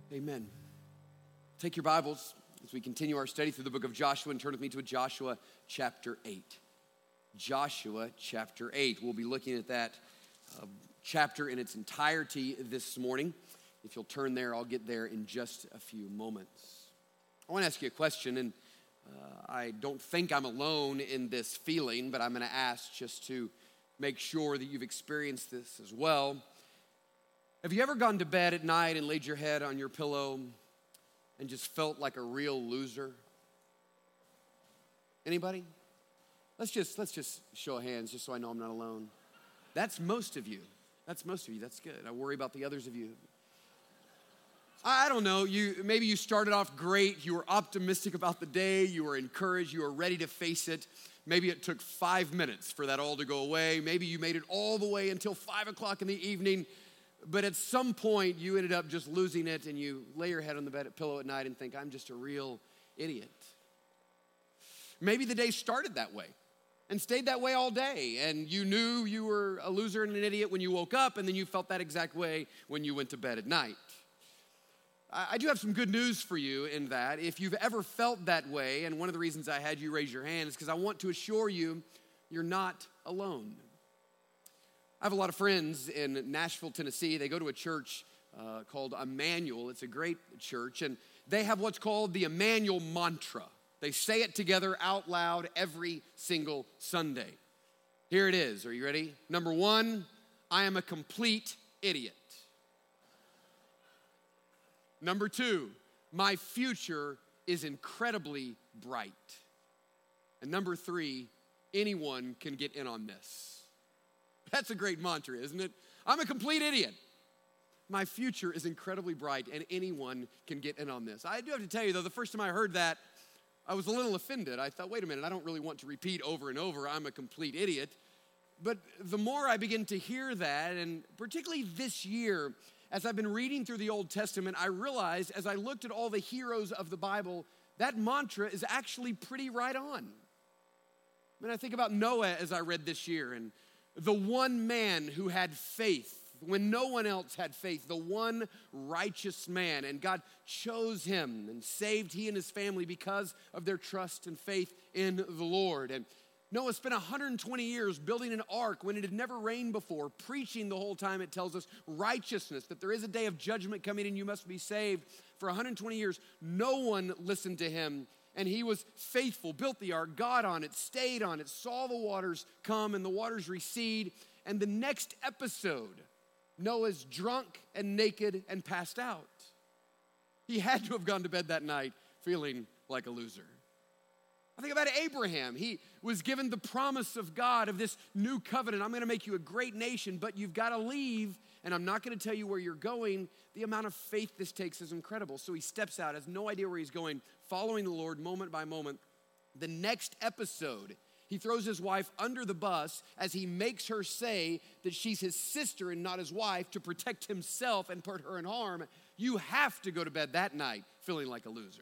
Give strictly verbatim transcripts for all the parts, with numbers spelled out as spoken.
Amen. Take your Bibles as we continue our study through the book of Joshua and turn with me to Joshua chapter eight. Joshua chapter eight. We'll be looking at that uh, chapter in its entirety this morning. If you'll turn there, I'll get there in just a few moments. I want to ask you a question, and uh, I don't think I'm alone in this feeling, but I'm going to ask just to make sure that you've experienced this as well. Have you ever gone to bed at night and laid your head on your pillow and just felt like a real loser? Anybody? Let's just let's just show of hands just so I know I'm not alone. That's most of you. That's most of you. That's good. I worry about the others of you. I don't know. You maybe you started off great. You were optimistic about the day. You were encouraged. You were ready to face it. Maybe it took five minutes for that all to go away. Maybe you made it all the way until five o'clock in the evening. But at some point, you ended up just losing it, and you lay your head on the bed pillow at night and think, I'm just a real idiot. Maybe the day started that way and stayed that way all day, and you knew you were a loser and an idiot when you woke up, and then you felt that exact way when you went to bed at night. I do have some good news for you in that. If you've ever felt that way, and one of the reasons I had you raise your hand is because I want to assure you, you're not alone. I have a lot of friends in Nashville, Tennessee. They go to a church uh, called Emmanuel. It's a great church, and they have what's called the Emmanuel mantra. They say it together out loud every single Sunday. Here it is. Are you ready? Number one, I am a complete idiot. Number two, my future is incredibly bright. And number three, anyone can get in on this. That's a great mantra, isn't it? I'm a complete idiot. My future is incredibly bright, and anyone can get in on this. I do have to tell you, though, the first time I heard that, I was a little offended. I thought, wait a minute, I don't really want to repeat over and over, I'm a complete idiot. But the more I begin to hear that, and particularly this year, as I've been reading through the Old Testament, I realized as I looked at all the heroes of the Bible, that mantra is actually pretty right on. I mean, I think about Noah as I read this year, and the one man who had faith when no one else had faith, the one righteous man, and God chose him and saved he and his family because of their trust and faith in the Lord. And Noah spent one hundred twenty years building an ark when it had never rained before, preaching the whole time. It tells us righteousness, that there is a day of judgment coming and you must be saved. For one hundred twenty years, no one listened to him. And he was faithful, built the ark, got on it, stayed on it, saw the waters come and the waters recede. And the next episode, Noah's drunk and naked and passed out. He had to have gone to bed that night feeling like a loser. I think about Abraham. He was given the promise of God of this new covenant. I'm going to make you a great nation, but you've got to leave, and I'm not going to tell you where you're going. The amount of faith this takes is incredible. So he steps out, has no idea where he's going, following the Lord moment by moment. The next episode, he throws his wife under the bus as he makes her say that she's his sister and not his wife to protect himself and put her in harm. You have to go to bed that night feeling like a loser.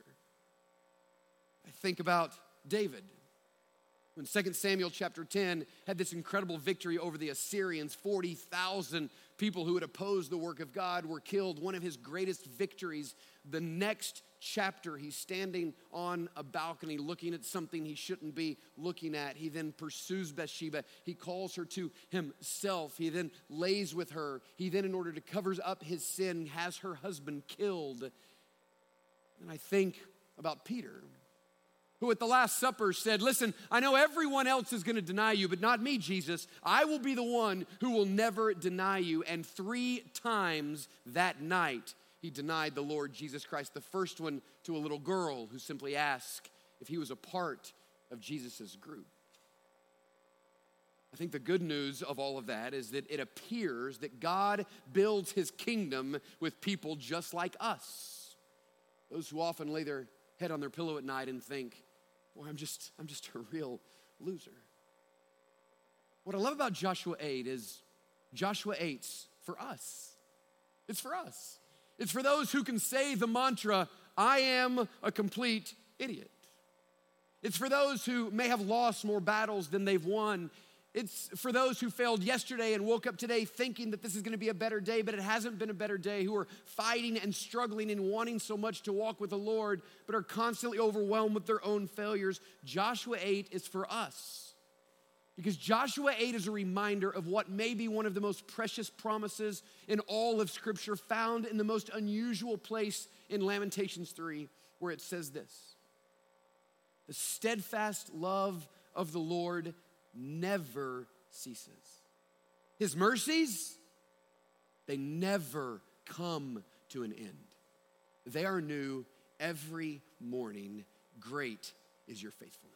I think about David. When Second Samuel chapter ten had this incredible victory over the Assyrians, forty thousand people who had opposed the work of God were killed. One of his greatest victories. The next chapter, he's standing on a balcony looking at something he shouldn't be looking at. He then pursues Bathsheba. He calls her to himself. He then lays with her. He then, in order to cover up his sin, has her husband killed. And I think about Peter, who at the Last Supper said, listen, I know everyone else is going to deny you, but not me, Jesus. I will be the one who will never deny you. And three times that night, he denied the Lord Jesus Christ. The first one to a little girl who simply asked if he was a part of Jesus' group. I think the good news of all of that is that it appears that God builds his kingdom with people just like us. Those who often lay their head on their pillow at night and think, well, I'm just, I'm just a real loser. What I love about Joshua eight is Joshua eight's for us. It's for us. It's for those who can say the mantra, I am a complete idiot. It's for those who may have lost more battles than they've won. It's for those who failed yesterday and woke up today thinking that this is gonna be a better day, but it hasn't been a better day, who are fighting and struggling and wanting so much to walk with the Lord, but are constantly overwhelmed with their own failures. Joshua eight is for us. Because Joshua eight is a reminder of what may be one of the most precious promises in all of Scripture, found in the most unusual place in Lamentations three, where it says this: the steadfast love of the Lord never ceases. His mercies, they never come to an end. They are new every morning. Great is your faithfulness.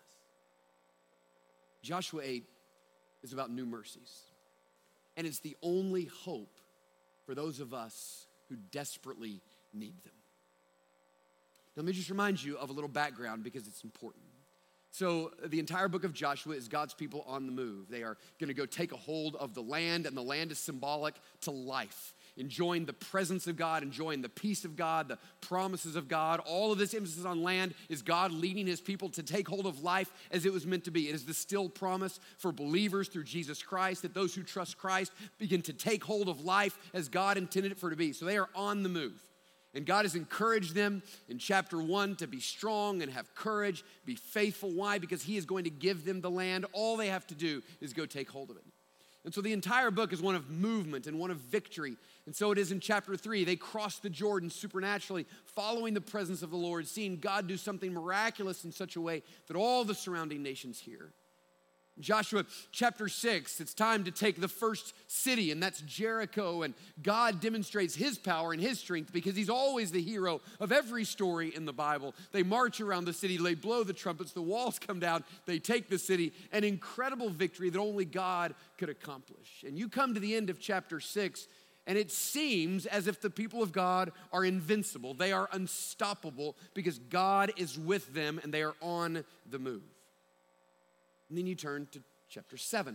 Joshua eight is about new mercies. And it's the only hope for those of us who desperately need them. Now, let me just remind you of a little background because it's important. So the entire book of Joshua is God's people on the move. They are gonna go take a hold of the land, and the land is symbolic to life. Enjoying the presence of God, enjoying the peace of God, the promises of God. All of this emphasis on land is God leading his people to take hold of life as it was meant to be. It is the still promise for believers through Jesus Christ that those who trust Christ begin to take hold of life as God intended it for it to be. So they are on the move. And God has encouraged them in chapter one to be strong and have courage, be faithful. Why? Because he is going to give them the land. All they have to do is go take hold of it. And so the entire book is one of movement and one of victory. And so it is in chapter three. They cross the Jordan supernaturally, following the presence of the Lord, seeing God do something miraculous in such a way that all the surrounding nations hear. Joshua chapter six, it's time to take the first city, and that's Jericho. And God demonstrates his power and his strength because he's always the hero of every story in the Bible. They march around the city, they blow the trumpets, the walls come down, they take the city, an incredible victory that only God could accomplish. And you come to the end of chapter six, and it seems as if the people of God are invincible. They are unstoppable because God is with them and they are on the move. And then you turn to chapter seven.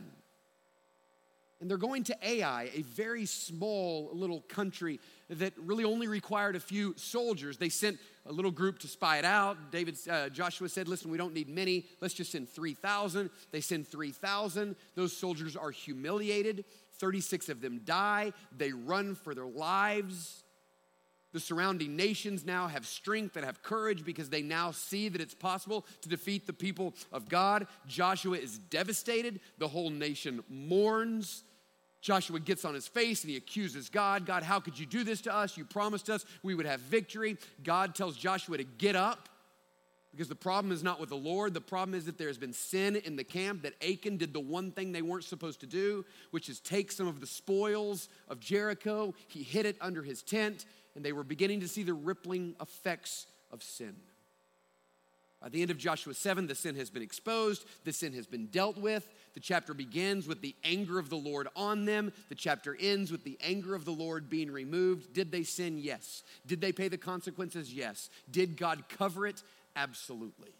And they're going to Ai, a very small little country that really only required a few soldiers. They sent a little group to spy it out. David, uh, Joshua said, listen, we don't need many. Let's just send three thousand. They send three thousand. Those soldiers are humiliated. thirty-six of them die. They run for their lives. The surrounding nations now have strength and have courage because they now see that it's possible to defeat the people of God. Joshua is devastated. The whole nation mourns. Joshua gets on his face and he accuses God. God, how could you do this to us? You promised us we would have victory. God tells Joshua to get up because the problem is not with the Lord. The problem is that there's been sin in the camp, that Achan did the one thing they weren't supposed to do, which is take some of the spoils of Jericho. He hid it under his tent. And they were beginning to see the rippling effects of sin. By the end of Joshua seven, the sin has been exposed. The sin has been dealt with. The chapter begins with the anger of the Lord on them. The chapter ends with the anger of the Lord being removed. Did they sin? Yes. Did they pay the consequences? Yes. Did God cover it? Absolutely.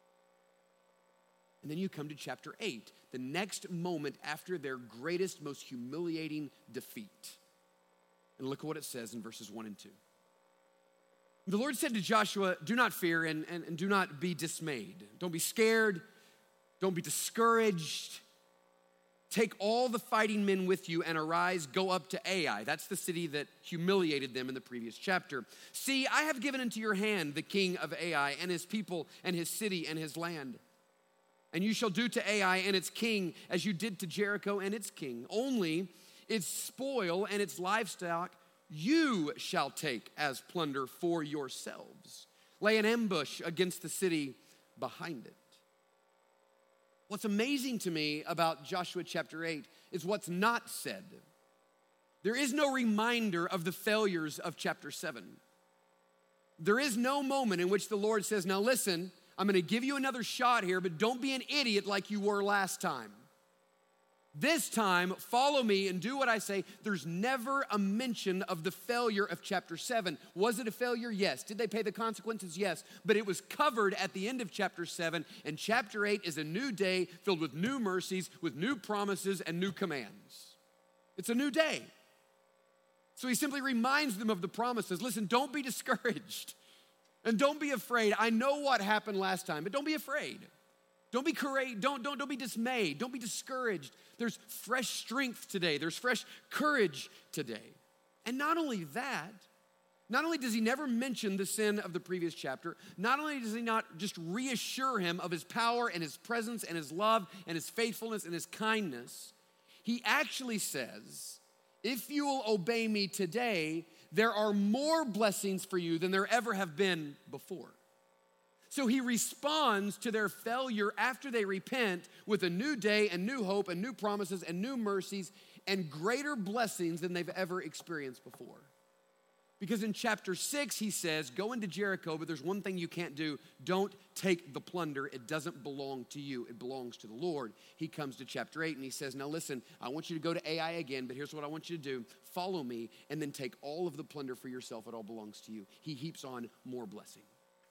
And then you come to chapter eight, the next moment after their greatest, most humiliating defeat. And look at what it says in verses one and two. The Lord said to Joshua, do not fear and, and, and do not be dismayed. Don't be scared. Don't be discouraged. Take all the fighting men with you and arise, go up to Ai. That's the city that humiliated them in the previous chapter. See, I have given into your hand the king of Ai and his people and his city and his land. And you shall do to Ai and its king as you did to Jericho and its king. Only its spoil and its livestock you shall take as plunder for yourselves. Lay an ambush against the city behind it. What's amazing to me about Joshua chapter eight is what's not said. There is no reminder of the failures of chapter seven. There is no moment in which the Lord says, now listen, I'm gonna give you another shot here, but don't be an idiot like you were last time. This time, follow me and do what I say. There's never a mention of the failure of chapter seven. Was it a failure? Yes. Did they pay the consequences? Yes. But it was covered at the end of chapter seven, and chapter eight is a new day filled with new mercies, with new promises and new commands. It's a new day. So he simply reminds them of the promises. Listen, don't be discouraged and don't be afraid. I know what happened last time, but don't be afraid. Don't be courage, don't, don't, don't be dismayed. Don't be discouraged. There's fresh strength today. There's fresh courage today. And not only that, not only does he never mention the sin of the previous chapter, not only does he not just reassure him of his power and his presence and his love and his faithfulness and his kindness, he actually says, if you will obey me today, there are more blessings for you than there ever have been before. So he responds to their failure after they repent with a new day and new hope and new promises and new mercies and greater blessings than they've ever experienced before. Because in chapter six, he says, go into Jericho, but there's one thing you can't do. Don't take the plunder. It doesn't belong to you. It belongs to the Lord. He comes to chapter eight and he says, now listen, I want you to go to Ai again, but here's what I want you to do. Follow me and then take all of the plunder for yourself. It all belongs to you. He heaps on more blessing.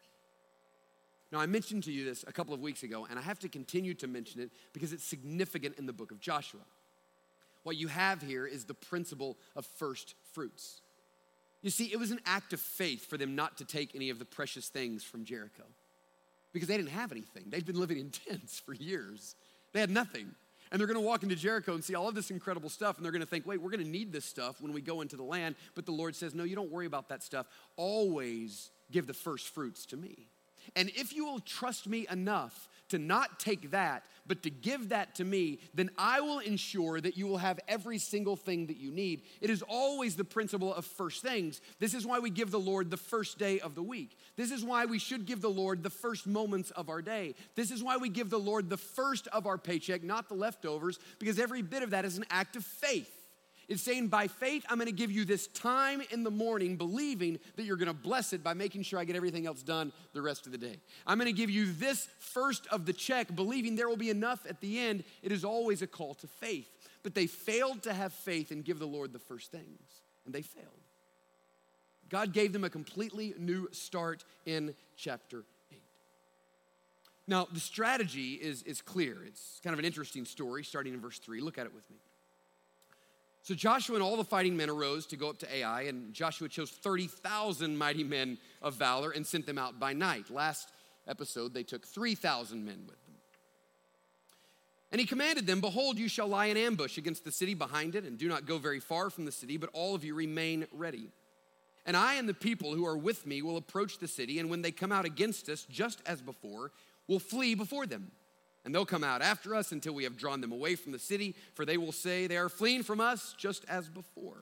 Now, I mentioned to you this a couple of weeks ago, and I have to continue to mention it because it's significant in the book of Joshua. What you have here is the principle of first fruits. You see, it was an act of faith for them not to take any of the precious things from Jericho because they didn't have anything. They'd been living in tents for years. They had nothing. And they're gonna walk into Jericho and see all of this incredible stuff, and they're gonna think, wait, we're gonna need this stuff when we go into the land. But the Lord says, no, you don't worry about that stuff. Always give the first fruits to me. And if you will trust me enough to not take that, but to give that to me, then I will ensure that you will have every single thing that you need. It is always the principle of first things. This is why we give the Lord the first day of the week. This is why we should give the Lord the first moments of our day. This is why we give the Lord the first of our paycheck, not the leftovers, because every bit of that is an act of faith. It's saying, by faith, I'm gonna give you this time in the morning, believing that you're gonna bless it by making sure I get everything else done the rest of the day. I'm gonna give you this first of the check, believing there will be enough at the end. It is always a call to faith. But they failed to have faith and give the Lord the first things, and they failed. God gave them a completely new start in chapter eight. Now, the strategy is, is clear. It's kind of an interesting story, starting in verse three. Look at it with me. So Joshua and all the fighting men arose to go up to Ai, and Joshua chose thirty thousand mighty men of valor and sent them out by night. Last episode, they took three thousand men with them. And he commanded them, behold, you shall lie in ambush against the city behind it, and do not go very far from the city, but all of you remain ready. And I and the people who are with me will approach the city, and when they come out against us, just as before, will flee before them. And they'll come out after us until we have drawn them away from the city, for they will say they are fleeing from us just as before.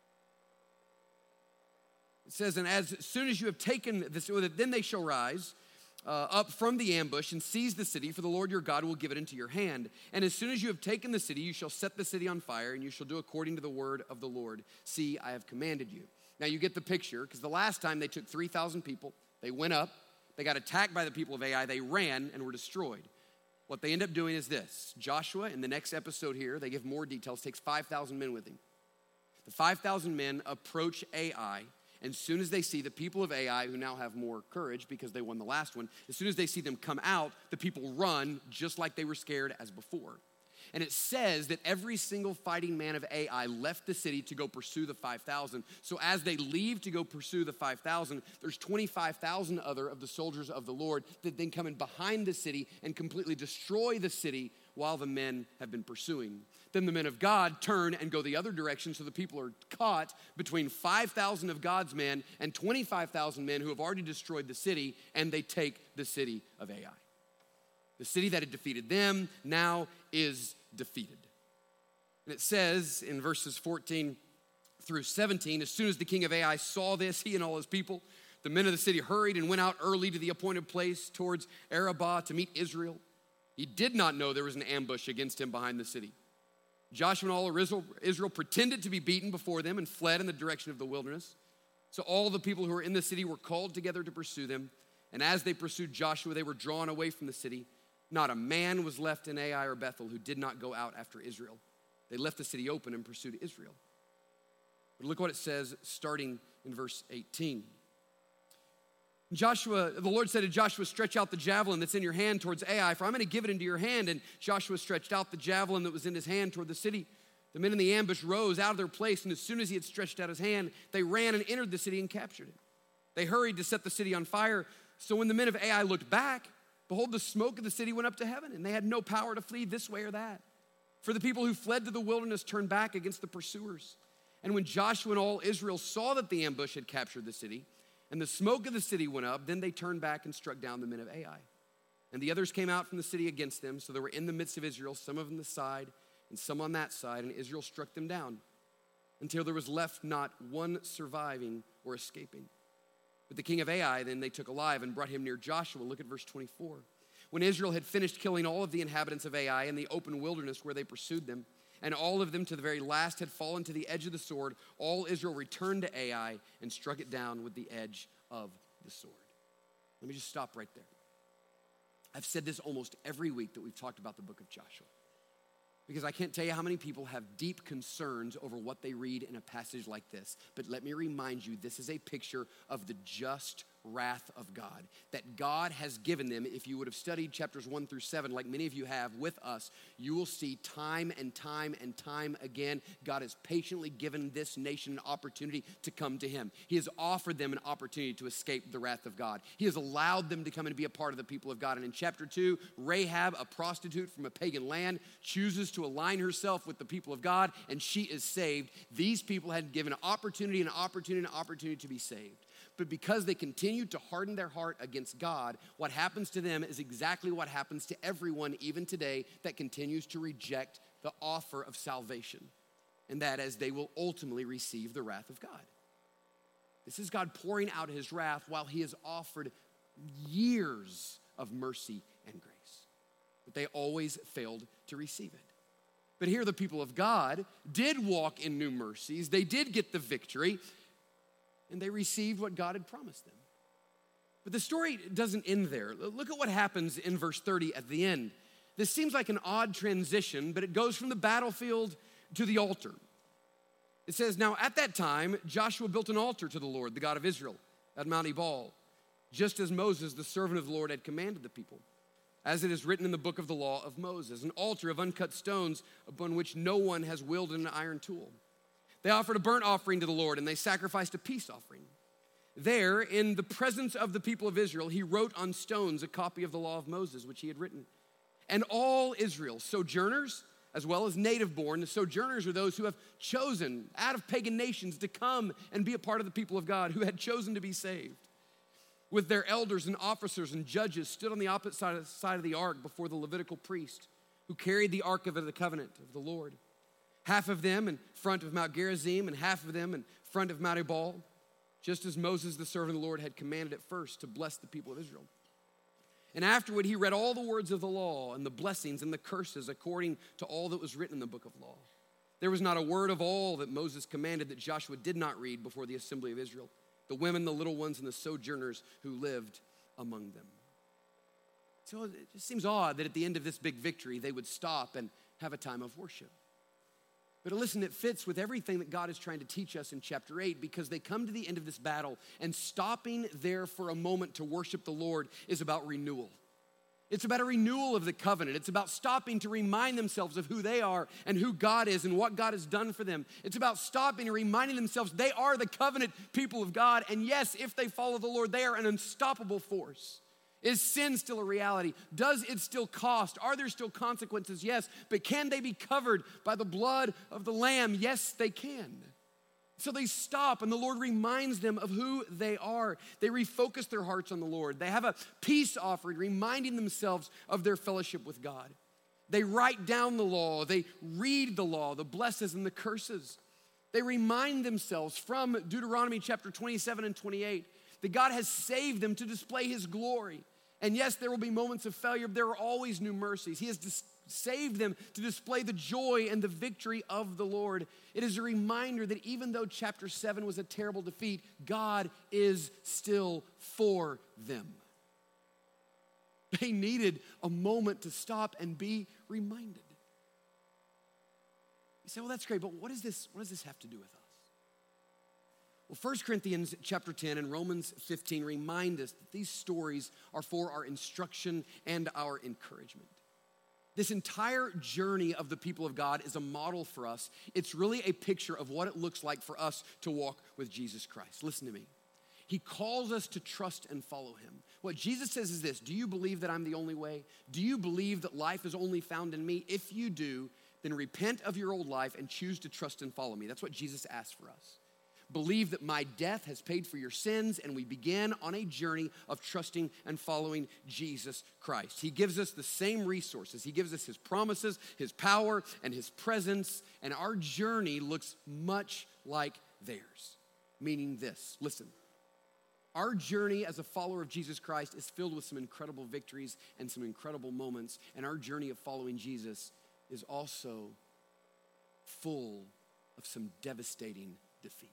It says, and as soon as you have taken this, then they shall rise uh, up from the ambush and seize the city, for the Lord your God will give it into your hand. And as soon as you have taken the city, you shall set the city on fire, and you shall do according to the word of the Lord. See, I have commanded you. Now you get the picture, because the last time they took three thousand people, they went up, they got attacked by the people of Ai, they ran and were destroyed. What they end up doing is this. Joshua, in the next episode here, they give more details, takes five thousand men with him. The five thousand men approach Ai, and as soon as they see the people of Ai, who now have more courage because they won the last one, as soon as they see them come out, the people run just like they were scared as before. And it says that every single fighting man of Ai left the city to go pursue the five thousand. So as they leave to go pursue the five thousand, there's twenty-five thousand other of the soldiers of the Lord that then come in behind the city and completely destroy the city while the men have been pursuing. Then the men of God turn and go the other direction, so the people are caught between five thousand of God's men and twenty-five thousand men who have already destroyed the city, and they take the city of Ai. The city that had defeated them now is defeated. And it says in verses fourteen through seventeen, as soon as the king of Ai saw this, he and all his people, the men of the city hurried and went out early to the appointed place towards Arabah to meet Israel. He did not know there was an ambush against him behind the city. Joshua and all of Israel, Israel pretended to be beaten before them and fled in the direction of the wilderness. So all the people who were in the city were called together to pursue them. And as they pursued Joshua, they were drawn away from the city. Not a man was left in Ai or Bethel who did not go out after Israel. They left the city open and pursued Israel. But look what it says starting in verse eighteen. Joshua, the Lord said to Joshua, stretch out the javelin that's in your hand towards Ai, for I'm going to give it into your hand. And Joshua stretched out the javelin that was in his hand toward the city. The men in the ambush rose out of their place, and as soon as he had stretched out his hand, they ran and entered the city and captured it. They hurried to set the city on fire. So when the men of Ai looked back, behold, the smoke of the city went up to heaven, and they had no power to flee this way or that. For the people who fled to the wilderness turned back against the pursuers. And when Joshua and all Israel saw that the ambush had captured the city, and the smoke of the city went up, then they turned back and struck down the men of Ai. And the others came out from the city against them, so they were in the midst of Israel, some of them this side, and some on that side, and Israel struck them down, until there was left not one surviving or escaping. But the king of Ai then they took alive and brought him near Joshua. Look at verse twenty-four. When Israel had finished killing all of the inhabitants of Ai in the open wilderness where they pursued them, and all of them to the very last had fallen to the edge of the sword, all Israel returned to Ai and struck it down with the edge of the sword. Let me just stop right there. I've said this almost every week that we've talked about the book of Joshua, because I can't tell you how many people have deep concerns over what they read in a passage like this. But let me remind you, this is a picture of the just wrath of God that God has given them. If you would have studied chapters one through seven, like many of you have with us, you will see time and time and time again, God has patiently given this nation an opportunity to come to him. He has offered them an opportunity to escape the wrath of God. He has allowed them to come and be a part of the people of God. And in chapter two, Rahab, a prostitute from a pagan land, chooses to align herself with the people of God, and she is saved. These people had given opportunity and opportunity and opportunity to be saved. But because they continued to harden their heart against God, what happens to them is exactly what happens to everyone, even today, that continues to reject the offer of salvation. And that is, they will ultimately receive the wrath of God. This is God pouring out his wrath while he has offered years of mercy and grace. But they always failed to receive it. But here the people of God did walk in new mercies. They did get the victory, and they received what God had promised them. But the story doesn't end there. Look at what happens in verse thirty at the end. This seems like an odd transition, but it goes from the battlefield to the altar. It says, now at that time, Joshua built an altar to the Lord, the God of Israel, at Mount Ebal, just as Moses, the servant of the Lord, had commanded the people, as it is written in the book of the law of Moses, an altar of uncut stones upon which no one has wielded an iron tool. They offered a burnt offering to the Lord, and they sacrificed a peace offering. There, in the presence of the people of Israel, he wrote on stones a copy of the law of Moses, which he had written. And all Israel, sojourners as well as native-born, the sojourners are those who have chosen out of pagan nations to come and be a part of the people of God, who had chosen to be saved. With their elders and officers and judges, stood on the opposite side of, side of the ark before the Levitical priest, who carried the ark of the covenant of the Lord. Half of them in front of Mount Gerizim, and half of them in front of Mount Ebal, just as Moses, the servant of the Lord, had commanded at first to bless the people of Israel. And afterward, he read all the words of the law and the blessings and the curses according to all that was written in the book of law. There was not a word of all that Moses commanded that Joshua did not read before the assembly of Israel, the women, the little ones, and the sojourners who lived among them. So it just seems odd that at the end of this big victory, they would stop and have a time of worship. But listen, it fits with everything that God is trying to teach us in chapter eight, because they come to the end of this battle, and stopping there for a moment to worship the Lord is about renewal. It's about a renewal of the covenant. It's about stopping to remind themselves of who they are and who God is and what God has done for them. It's about stopping and reminding themselves they are the covenant people of God. And yes, if they follow the Lord, they are an unstoppable force. Is sin still a reality? Does it still cost? Are there still consequences? Yes. But can they be covered by the blood of the Lamb? Yes, they can. So they stop, and the Lord reminds them of who they are. They refocus their hearts on the Lord. They have a peace offering, reminding themselves of their fellowship with God. They write down the law. They read the law, the blessings and the curses. They remind themselves from Deuteronomy chapter twenty-seven and twenty-eight that God has saved them to display his glory. And yes, there will be moments of failure, but there are always new mercies. He has dis- saved them to display the joy and the victory of the Lord. It is a reminder that even though chapter seven was a terrible defeat, God is still for them. They needed a moment to stop and be reminded. You say, well, that's great, but what, is this, what does this have to do with us? Well, First Corinthians chapter ten and Romans fifteen remind us that these stories are for our instruction and our encouragement. This entire journey of the people of God is a model for us. It's really a picture of what it looks like for us to walk with Jesus Christ. Listen to me. He calls us to trust and follow him. What Jesus says is this: do you believe that I'm the only way? Do you believe that life is only found in me? If you do, then repent of your old life and choose to trust and follow me. That's what Jesus asked for us. Believe that my death has paid for your sins, and we begin on a journey of trusting and following Jesus Christ. He gives us the same resources. He gives us his promises, his power, and his presence, and our journey looks much like theirs. Meaning this, listen, our journey as a follower of Jesus Christ is filled with some incredible victories and some incredible moments, and our journey of following Jesus is also full of some devastating defeats.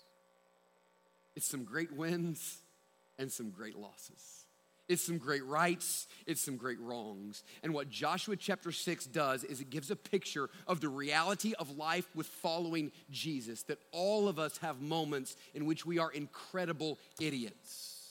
It's some great wins and some great losses. It's some great rights, it's some great wrongs. And what Joshua chapter six does is it gives a picture of the reality of life with following Jesus, that all of us have moments in which we are incredible idiots.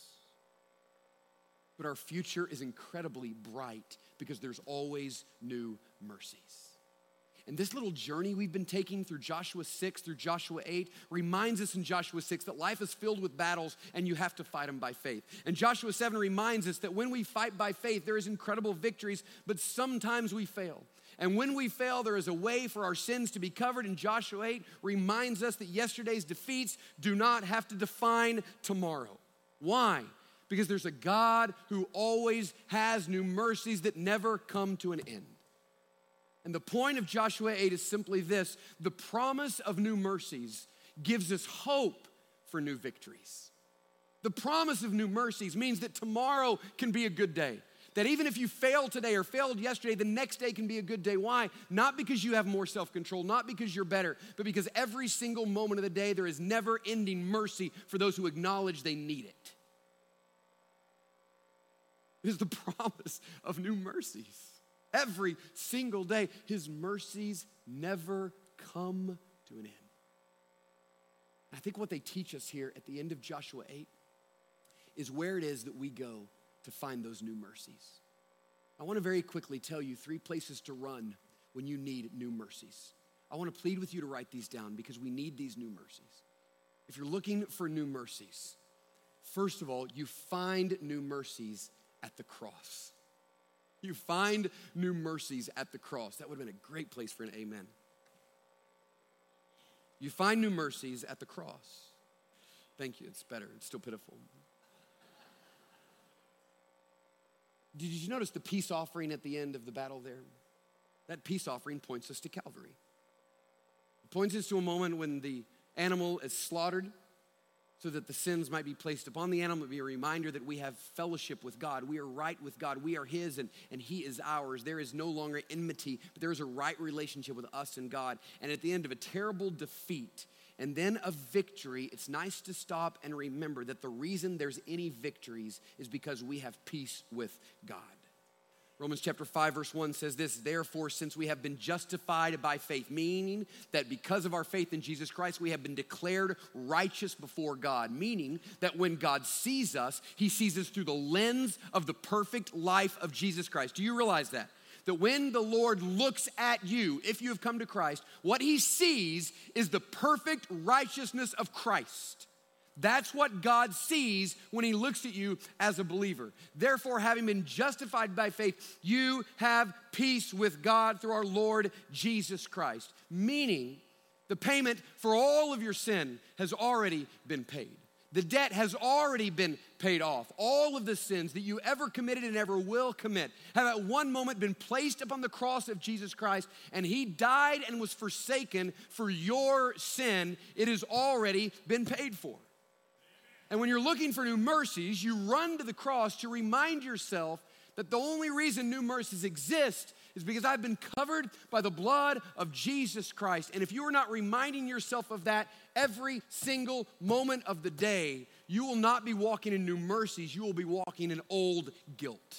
But our future is incredibly bright because there's always new mercies. And this little journey we've been taking through Joshua six, through Joshua eight, reminds us in Joshua six that life is filled with battles and you have to fight them by faith. And Joshua seven reminds us that when we fight by faith, there is incredible victories, but sometimes we fail. And when we fail, there is a way for our sins to be covered. And Joshua eight reminds us that yesterday's defeats do not have to define tomorrow. Why? Because there's a God who always has new mercies that never come to an end. And the point of Joshua eight is simply this: the promise of new mercies gives us hope for new victories. The promise of new mercies means that tomorrow can be a good day. That even if you failed today or failed yesterday, the next day can be a good day. Why? Not because you have more self-control, not because you're better, but because every single moment of the day there is never-ending mercy for those who acknowledge they need it. It is the promise of new mercies. Every single day, his mercies never come to an end. I think what they teach us here at the end of Joshua eight is where it is that we go to find those new mercies. I want to very quickly tell you three places to run when you need new mercies. I want to plead with you to write these down because we need these new mercies. If you're looking for new mercies, first of all, you find new mercies at the cross. You find new mercies at the cross. That would have been a great place for an amen. You find new mercies at the cross. Thank you, it's better, it's still pitiful. Did you notice the peace offering at the end of the battle there? That peace offering points us to Calvary. It points us to a moment when the animal is slaughtered so that the sins might be placed upon the animal. It be a reminder that we have fellowship with God. We are right with God. We are his and, and he is ours. There is no longer enmity, but there is a right relationship with us and God. And at the end of a terrible defeat and then a victory, it's nice to stop and remember that the reason there's any victories is because we have peace with God. Romans chapter five verse one says this: therefore, since we have been justified by faith, meaning that because of our faith in Jesus Christ, we have been declared righteous before God, meaning that when God sees us, he sees us through the lens of the perfect life of Jesus Christ. Do you realize that? That when the Lord looks at you, if you have come to Christ, what he sees is the perfect righteousness of Christ. That's what God sees when he looks at you as a believer. Therefore, having been justified by faith, you have peace with God through our Lord Jesus Christ. Meaning, the payment for all of your sin has already been paid. The debt has already been paid off. All of the sins that you ever committed and ever will commit have at one moment been placed upon the cross of Jesus Christ, and he died and was forsaken for your sin. It has already been paid for. And when you're looking for new mercies, you run to the cross to remind yourself that the only reason new mercies exist is because I've been covered by the blood of Jesus Christ. And if you are not reminding yourself of that every single moment of the day, you will not be walking in new mercies. You will be walking in old guilt.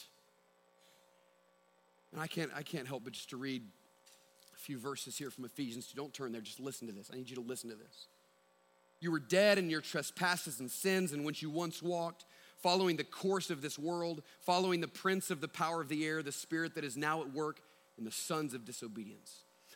And I can't, I can't help but just to read a few verses here from Ephesians. Don't turn there, just listen to this. I need you to listen to this. You were dead in your trespasses and sins in which you once walked, following the course of this world, following the prince of the power of the air, the spirit that is now at work in the sons of disobedience,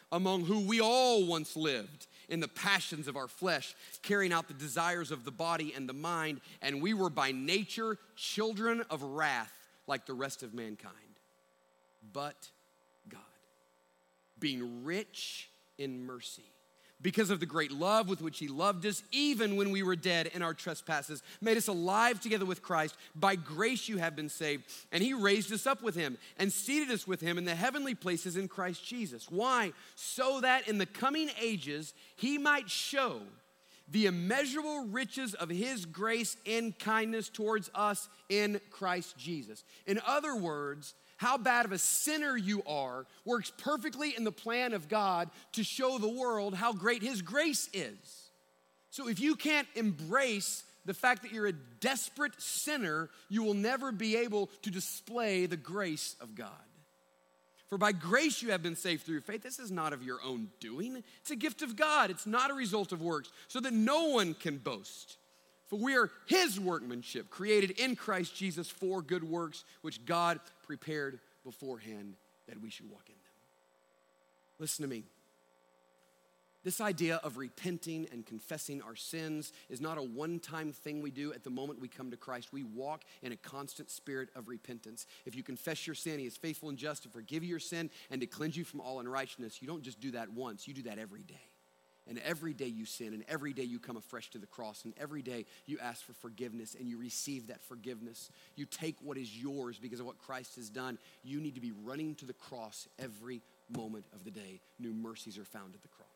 among who we all once lived in the passions of our flesh, carrying out the desires of the body and the mind, and we were by nature children of wrath like the rest of mankind. But God, being rich in mercy, because of the great love with which he loved us, even when we were dead in our trespasses, made us alive together with Christ. By grace you have been saved. And he raised us up with him and seated us with him in the heavenly places in Christ Jesus. Why? So that in the coming ages he might show the immeasurable riches of his grace and kindness towards us in Christ Jesus. In other words, how bad of a sinner you are works perfectly in the plan of God to show the world how great his grace is. So if you can't embrace the fact that you're a desperate sinner, you will never be able to display the grace of God. For by grace you have been saved through faith. This is not of your own doing. It's a gift of God. It's not a result of works, so that no one can boast. For we are his workmanship, created in Christ Jesus for good works, which God prepared beforehand that we should walk in them. Listen to me. This idea of repenting and confessing our sins is not a one-time thing we do at the moment we come to Christ. We walk in a constant spirit of repentance. If you confess your sin, he is faithful and just to forgive you your sin and to cleanse you from all unrighteousness. You don't just do that once, you do that every day. And every day you sin, and every day you come afresh to the cross, and every day you ask for forgiveness, and you receive that forgiveness. You take what is yours because of what Christ has done. You need to be running to the cross every moment of the day. New mercies are found at the cross.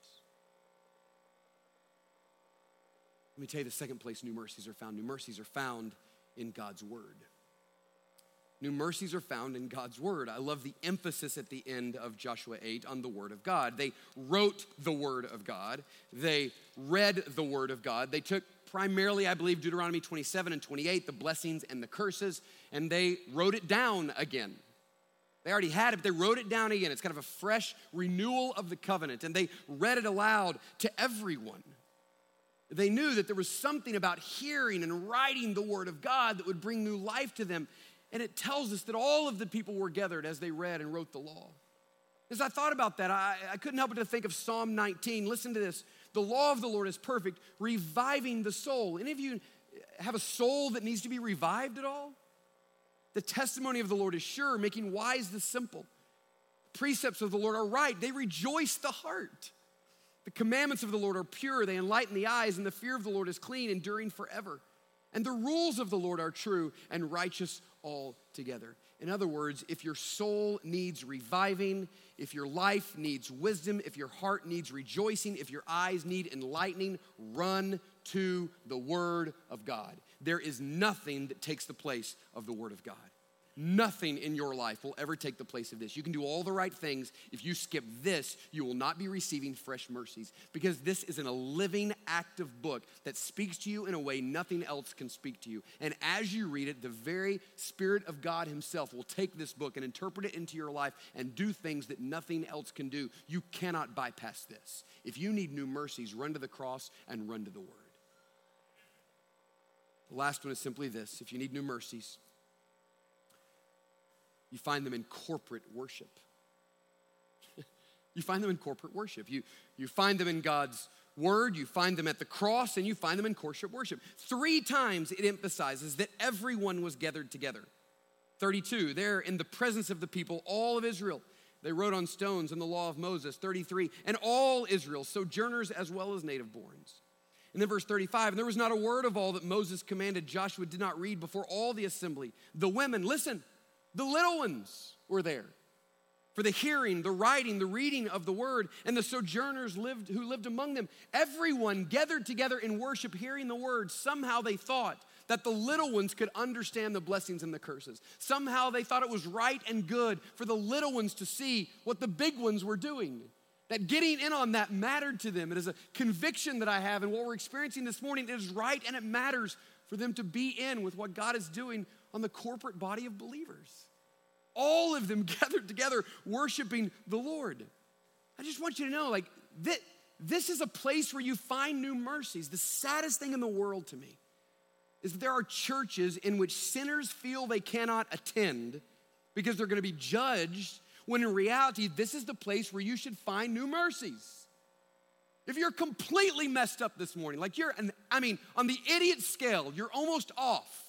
Let me tell you the second place new mercies are found. New mercies are found in God's word. New mercies are found in God's word. I love the emphasis at the end of Joshua eight on the word of God. They wrote the word of God. They read the word of God. They took primarily, I believe, Deuteronomy twenty-seven and twenty-eight, the blessings and the curses, and they wrote it down again. They already had it, but they wrote it down again. It's kind of a fresh renewal of the covenant, and they read it aloud to everyone. They knew that there was something about hearing and writing the word of God that would bring new life to them. And it tells us that all of the people were gathered as they read and wrote the law. As I thought about that, I, I couldn't help but to think of Psalm nineteen. Listen to this. The law of the Lord is perfect, reviving the soul. Any of you have a soul that needs to be revived at all? The testimony of the Lord is sure, making wise the simple. Precepts of the Lord are right. They rejoice the heart. The commandments of the Lord are pure. They enlighten the eyes, and the fear of the Lord is clean, enduring forever. And the rules of the Lord are true and righteous altogether. In other words, if your soul needs reviving, if your life needs wisdom, if your heart needs rejoicing, if your eyes need enlightening, run to the word of God. There is nothing that takes the place of the word of God. Nothing in your life will ever take the place of this. You can do all the right things. If you skip this, you will not be receiving fresh mercies, because this is in a living, active book that speaks to you in a way nothing else can speak to you. And as you read it, the very Spirit of God himself will take this book and interpret it into your life and do things that nothing else can do. You cannot bypass this. If you need new mercies, run to the cross and run to the word. The last one is simply this. If you need new mercies, you find them in corporate worship. You find them in corporate worship. You, you find them in God's word, you find them at the cross, and you find them in corporate worship. Three times it emphasizes that everyone was gathered together. thirty-two, there in the presence of the people, all of Israel. They wrote on stones in the law of Moses. thirty-three, and all Israel, sojourners as well as native borns. And then verse thirty-five, and there was not a word of all that Moses commanded Joshua did not read before all the assembly. The women, listen, the little ones were there for the hearing, the writing, the reading of the word, and the sojourners lived who lived among them. Everyone gathered together in worship, hearing the word. Somehow they thought that the little ones could understand the blessings and the curses. Somehow they thought it was right and good for the little ones to see what the big ones were doing. That getting in on that mattered to them. It is a conviction that I have, and what we're experiencing this morning, it is right and it matters for them to be in with what God is doing on the corporate body of believers. All of them gathered together worshiping the Lord. I just want you to know, like, this, this is a place where you find new mercies. The saddest thing in the world to me is that there are churches in which sinners feel they cannot attend because they're going to be judged, when in reality, this is the place where you should find new mercies. If you're completely messed up this morning, like you're, I mean, on the idiot scale, you're almost off.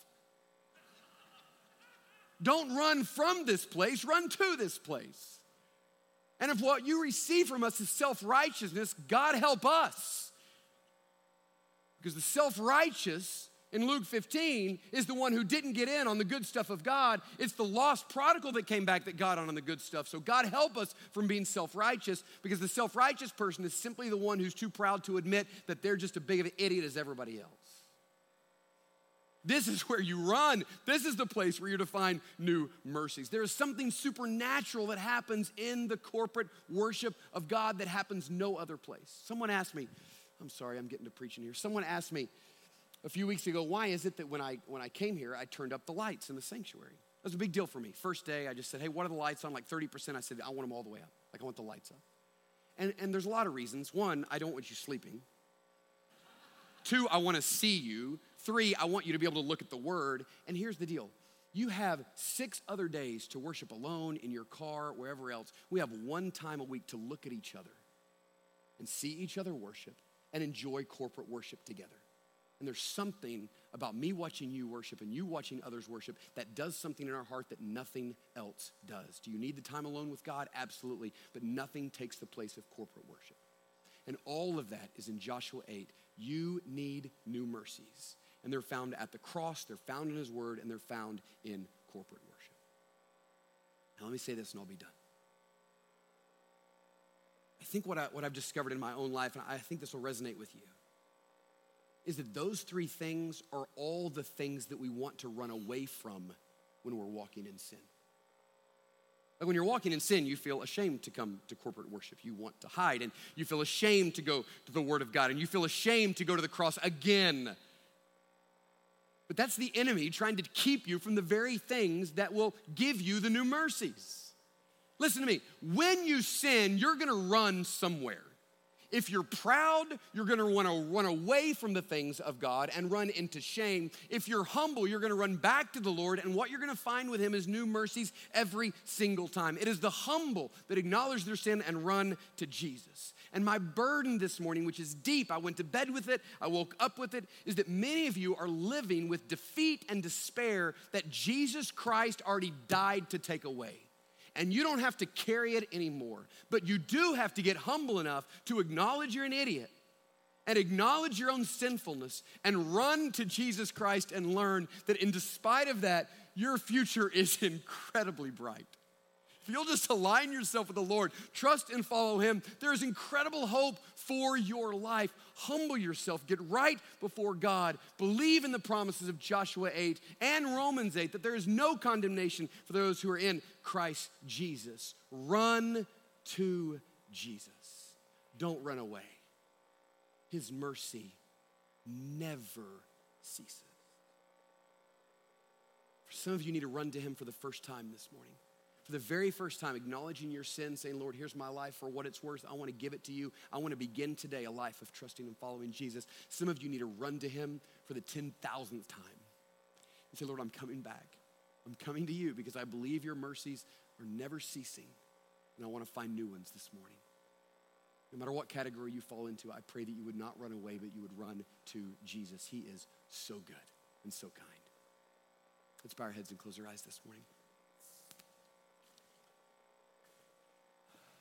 Don't run from this place, run to this place. And if what you receive from us is self-righteousness, God help us. Because the self-righteous in Luke fifteen is the one who didn't get in on the good stuff of God. It's the lost prodigal that came back that got on on the good stuff. So God help us from being self-righteous, because the self-righteous person is simply the one who's too proud to admit that they're just as big of an idiot as everybody else. This is where you run. This is the place where you're to find new mercies. There is something supernatural that happens in the corporate worship of God that happens no other place. Someone asked me, I'm sorry, I'm getting to preaching here. Someone asked me a few weeks ago, why is it that when I when I came here, I turned up the lights in the sanctuary? That was a big deal for me. First day, I just said, hey, what are the lights on? Like thirty percent. I said, I want them all the way up. Like, I want the lights up. And, and there's a lot of reasons. One, I don't want you sleeping. Two, I want to see you. Three, I want you to be able to look at the word. And here's the deal. You have six other days to worship alone, in your car, wherever else. We have one time a week to look at each other and see each other worship and enjoy corporate worship together. And there's something about me watching you worship and you watching others worship that does something in our heart that nothing else does. Do you need the time alone with God? Absolutely. But nothing takes the place of corporate worship. And all of that is in Joshua eight. You need new mercies. And they're found at the cross, they're found in his word, and they're found in corporate worship. Now let me say this and I'll be done. I think what, I, what I've discovered in my own life, and I think this will resonate with you, is that those three things are all the things that we want to run away from when we're walking in sin. Like when you're walking in sin, you feel ashamed to come to corporate worship. You want to hide, and you feel ashamed to go to the word of God, and you feel ashamed to go to the cross again. But that's the enemy trying to keep you from the very things that will give you the new mercies. Listen to me. When you sin, you're gonna run somewhere. If you're proud, you're gonna wanna run away from the things of God and run into shame. If you're humble, you're gonna run back to the Lord, and what you're gonna find with him is new mercies every single time. It is the humble that acknowledge their sin and run to Jesus. And my burden this morning, which is deep, I went to bed with it, I woke up with it, is that many of you are living with defeat and despair that Jesus Christ already died to take away. And you don't have to carry it anymore. But you do have to get humble enough to acknowledge you're an idiot and acknowledge your own sinfulness and run to Jesus Christ and learn that in despite of that, your future is incredibly bright. If you'll just align yourself with the Lord, trust and follow him, there is incredible hope for your life. Humble yourself, get right before God, believe in the promises of Joshua eight and Romans eight, that there is no condemnation for those who are in Christ Jesus. Run to Jesus. Don't run away. His mercy never ceases. For some of you, you need to run to him for the first time this morning. For the very first time, acknowledging your sin, saying, Lord, here's my life for what it's worth. I want to give it to you. I want to begin today a life of trusting and following Jesus. Some of you need to run to him for the ten thousandth time and say, Lord, I'm coming back. I'm coming to you because I believe your mercies are never ceasing, and I want to find new ones this morning. No matter what category you fall into, I pray that you would not run away, but you would run to Jesus. He is so good and so kind. Let's bow our heads and close our eyes this morning.